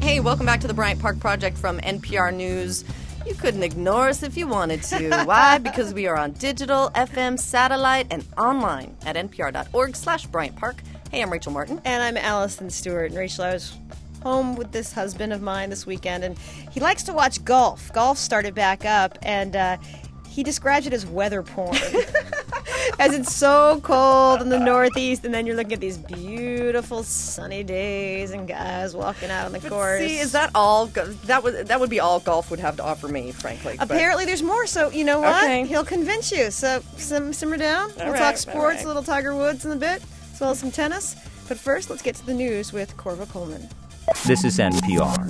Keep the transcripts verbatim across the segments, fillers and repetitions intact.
Hey, welcome back to the Bryant Park Project from N P R News. You couldn't ignore us if you wanted to. Why? Because we are on digital, F M, satellite, and online at npr.org slash Bryant Park. Hey, I'm Rachel Martin. And I'm Allison Stewart. And Rachel, I was home with this husband of mine this weekend, and he likes to watch golf. Golf started back up, and uh, he describes it as weather porn. As it's so cold in the Northeast, and then you're looking at these beautiful sunny days and guys walking out on the But course. see, is that all? Go- that would that would be all golf would have to offer me, frankly. but- Apparently there's more, so you know what? Okay. He'll convince you. So sim- simmer down. All we'll right, talk all sports, right. a little Tiger Woods in a bit, as well as some tennis. But first, let's get to the news with Corva Coleman. This is N P R.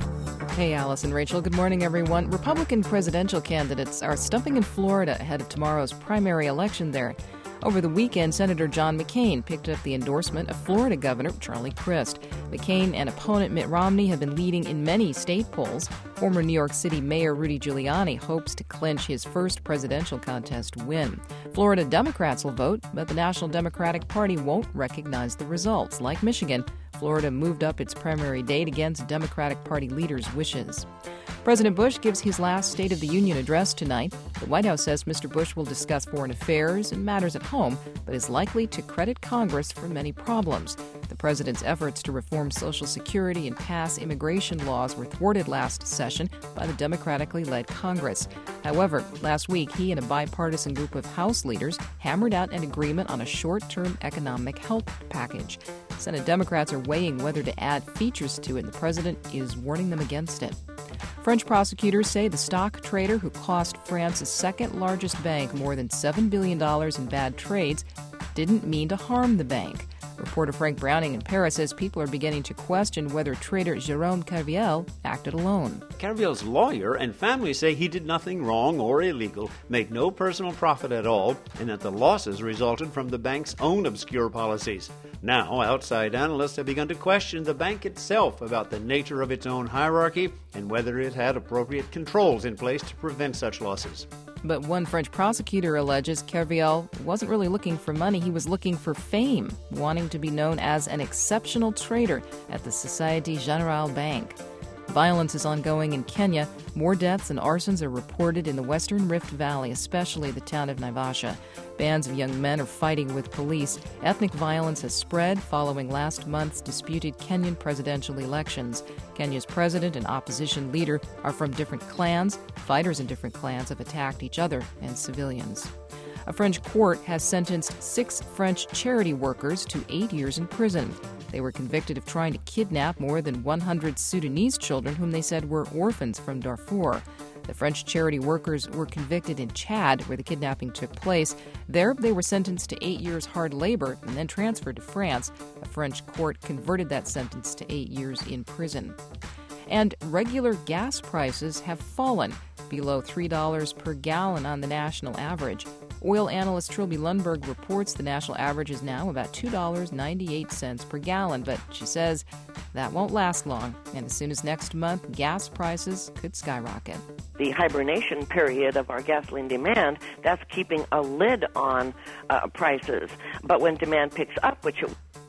Hey, Alice and Rachel. Good morning, everyone. Republican presidential candidates are stumping in Florida ahead of tomorrow's primary election there. Over the weekend, Senator John McCain picked up the endorsement of Florida Governor Charlie Crist. McCain and opponent Mitt Romney have been leading in many state polls. Former New York City Mayor Rudy Giuliani hopes to clinch his first presidential contest win. Florida Democrats will vote, but the National Democratic Party won't recognize the results. Like Michigan, Florida moved up its primary date against Democratic Party leaders' wishes. President Bush gives his last State of the Union address tonight. The White House says Mister Bush will discuss foreign affairs and matters at home, but is likely to credit Congress for many problems. The president's efforts to reform Social Security and pass immigration laws were thwarted last session by the democratically led Congress. However, last week he and a bipartisan group of House leaders hammered out an agreement on a short-term economic help package. Senate Democrats are weighing whether to add features to it, and the president is warning them against it. French prosecutors say the stock trader who cost France's second-largest bank more than seven billion dollars in bad trades didn't mean to harm the bank. Reporter Frank Browning in Paris says people are beginning to question whether trader Jérôme Kerviel acted alone. Kerviel's lawyer and family say he did nothing wrong or illegal, made no personal profit at all, and that the losses resulted from the bank's own obscure policies. Now, outside analysts have begun to question the bank itself about the nature of its own hierarchy and whether it had appropriate controls in place to prevent such losses. But one French prosecutor alleges Kerviel wasn't really looking for money, he was looking for fame, wanting to be known as an exceptional trader at the Societe Generale Bank. Violence is ongoing in Kenya. More deaths and arsons are reported in the Western Rift Valley, especially the town of Naivasha. Bands of young men are fighting with police. Ethnic violence has spread following last month's disputed Kenyan presidential elections. Kenya's president and opposition leader are from different clans. Fighters in different clans have attacked each other and civilians. A French court has sentenced six French charity workers to eight years in prison. They were convicted of trying to kidnap more than one hundred Sudanese children whom they said were orphans from Darfur. The French charity workers were convicted in Chad, where the kidnapping took place. There, they were sentenced to eight years hard labor and then transferred to France. A French court converted that sentence to eight years in prison. And regular gas prices have fallen below three dollars per gallon on the national average. Oil analyst Trilby Lundberg reports the national average is now about two dollars and ninety-eight cents per gallon, but she says that won't last long, and as soon as next month, gas prices could skyrocket. The hibernation period of our gasoline demand, that's keeping a lid on uh, prices. But when demand picks up, which it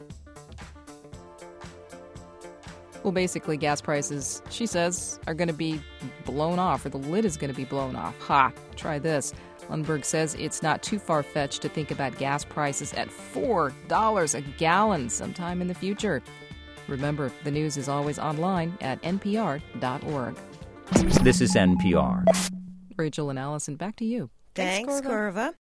Well, basically, gas prices, she says, are going to be blown off, or the lid is going to be blown off. Ha! Try this. Lundberg says it's not too far-fetched to think about gas prices at four dollars a gallon sometime in the future. Remember, the news is always online at N P R dot org. This is N P R. Rachel and Allison, back to you. Thanks, Corva. Corva.